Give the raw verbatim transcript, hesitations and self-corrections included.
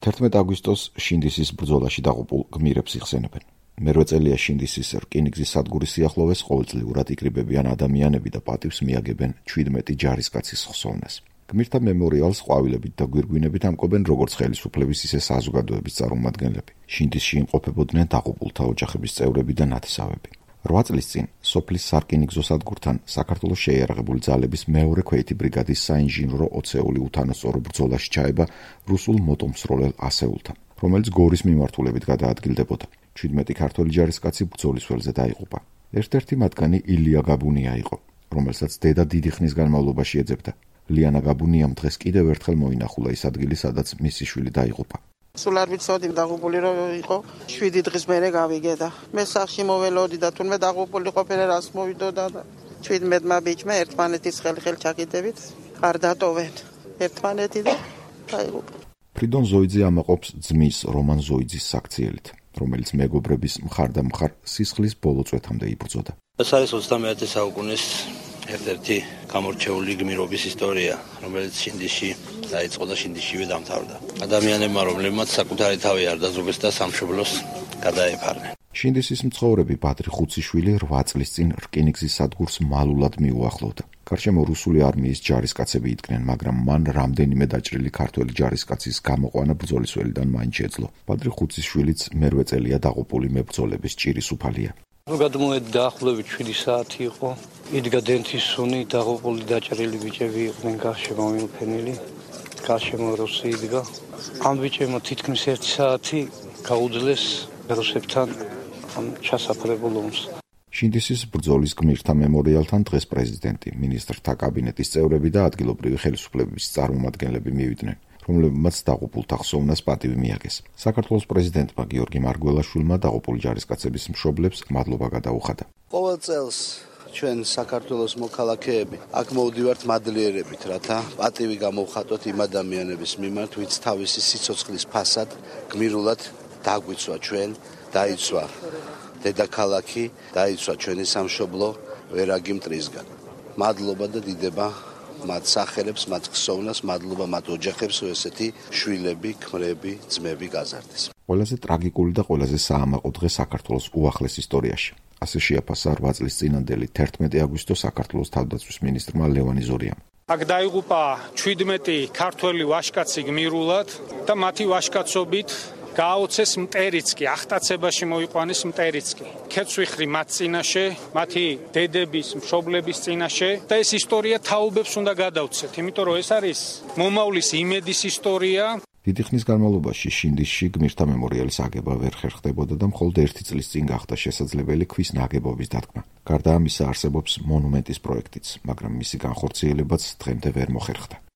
თერთმეტ აგვისტოს შინდისის ბრძოლაში დაღუპულ გმირებს იხსენებენ. მერვე წელია შინდისის რკინიგზის სადგურის სიახლოვეს ყოველწლიურად იკრიბებიან ადამიანები და პატივს მიაგებენ ჩვიდმეტი ჯარისკაცის ხსოვნას. გმირთა მემორიალს ყვავილებით და გვირგვინებით ამკობენ როგორც ხელისუფლების, ისე საზოგადოების წარმომადგენლები. შინდისში იმყოფებოდნენ დაღუპულთა ოჯახების წევრები და ნათესავები. რვა წლის წინ სოფლის სარკინიგზო სადგურთან საქართველოს შეიარაღებული ძალების მეორე ქვეითი ბრიგადის საინჟინრო ოცეული უთანასწორო ბრძოლაში ჩაება რუსულ მოტომსროლელ ასეულთან, რომელიც გორის მიმართულებით გადაადგილდებოდა. ჩვიდმეტი ქართველი ჯარისკაცი ბრძოლის ველზე დაიღუპა. ერთ-ერთი მათგანი ილია გაბუნია იყო, რომელსაც დედა დიდი ხნის განმავლობაში ეძებდა. ლიანა გაბუნიამ დღეს კიდევ ერთხელ მოინახულა ის ადგილი, სადაც მისი შვილი დაიღუპა. სულ არ ვიცოდი დაღუპული რო იყო, შვიდი დღის მერე გავიგე და მე სახში მოველოდი და თუნდაც დაღუპული ყოფილი რას მოვიდოდა და ჩვიდმეტმა ბიჭმა ერთმანეთის ხელ-ხელ ჩაკიდებით არ დატოვენ ერთმანეთი და დაიღუპა. ფრიდონ ზოიძე ამაყობს ძმის რომან ზოიძის საქციელით, რომელიც მეგობრების მხარდამხარ სისხლის ბოლო წვეთამდე იბრძოდა. ეს არის ოცდამეერთე საუკუნის ერთ-ერთი გამორჩეული გმირობის ისტორია, რომელიც შინდისში დაიწყო და შინდისშივე დამთავრდა. ადამიანებმა, რომლებმაც საკუთარი თავი არ დაზოგეს და სამშობლოს გადაეფარნენ. შინდისის მცხოვრები ბადრი ხუციშვილი რვა წლის წინ რკინიგზის სადგურს მალულად მიუახლოვდა. გარშემო რუსული არმიის ჯარისკაცები იდგნენ, მაგრამ მან რამდენიმე დაჭრილი ქართველი ჯარისკაცის გამოყვანა ბრძოლის ველიდან მაინც შეძლო. ბადრი ხუციშვილიც მერვე წელია დაღუპული მებრძოლების ჭირის უფალია. გადმოედი დაახლოებით შვიდი საათი იყო. იდგა დენთის სუნი, დაღუპული დაჭრილი ბიჭები იყვნენ გარშემო მიმოფენილი. გარშემო რუსი იდგა. ამ ბიჭებმა თითქმის ერთი საათი გაუძლეს რუსებთან ჩასაფრებულ ომს. შინდისის ბრძოლის გმირთა მემორიალთან დღეს პრეზიდენტი, მინისტრთა კაბინეტის წევრები და ადგილობრივი ხელისუფლების წარმომადგენლები მივიდნენ, რომლებმაც დაღუპულთა ხსოვნას პატივი მიაგეს. საქართველოს პრეზიდენტმა გიორგი მარგველაშვილმა დაღუპული ჯარისკაცების მშობლებს მადლობა გადაუხადა. ყოველ წელს ჩვენ საქართველოს მოქალაქეები აქ მოვდივართ მადლიერებით, რათა პატივი გამოვხატოთ იმ ადამიანების მიმართ, ვინც თავისი სიცოცხლის ფასად გმირულად დაგვიცვა ჩვენ, დაიცვა დედაქალაქი, დაიცვა ჩვენი სამშობლო ვერაგი მტრისგან. მადლობა და დიდება მათ სახელებს, მათ ხსოვნას, მადლობა მათ ოჯახებს, რომ ესეთი შვილები, ქმრები, ძმები გაზარდეს. ყველაზე ტრაგიკული და ყველაზე საამაყო დღე საქართველოს უახლეს ისტორიაში. ასე შეაფასა რვა წლის წინანდელი თერთმეტი აგვისტოს საქართველოს თავდაცვის მინისტრმა ლევან იზორიამ. აქ დაიღუპა ჩვიდმეტი ქართველი ვაჟკაცი გმირულად და მათი ვაჟკაცობით გააოცეს მტერიცკი, ახტაცებაში მოიყვანეს მტერიცკი. ქეცვიხრი მათ წინაშე, მათი დედების, მშობლების წინაშე და ეს ისტორია თაობებს უნდა გადავცეთ, იმიტომ რომ ეს არის მომავლის იმედის ისტორია. დიდი ხნის განმავლობაში შინდისში გმირთა მემორიალის აგება ვერ ხერხდებოდა და მხოლოდ ერთი წლის წინ გახდა შესაძლებელი ქვის ნაგებობის დადგმა. გარდა ამისა არსებობს მონუმენტის პროექტიც, მაგრამ მისი განხორციელებაც დღემდე ვერ მოხერხდა.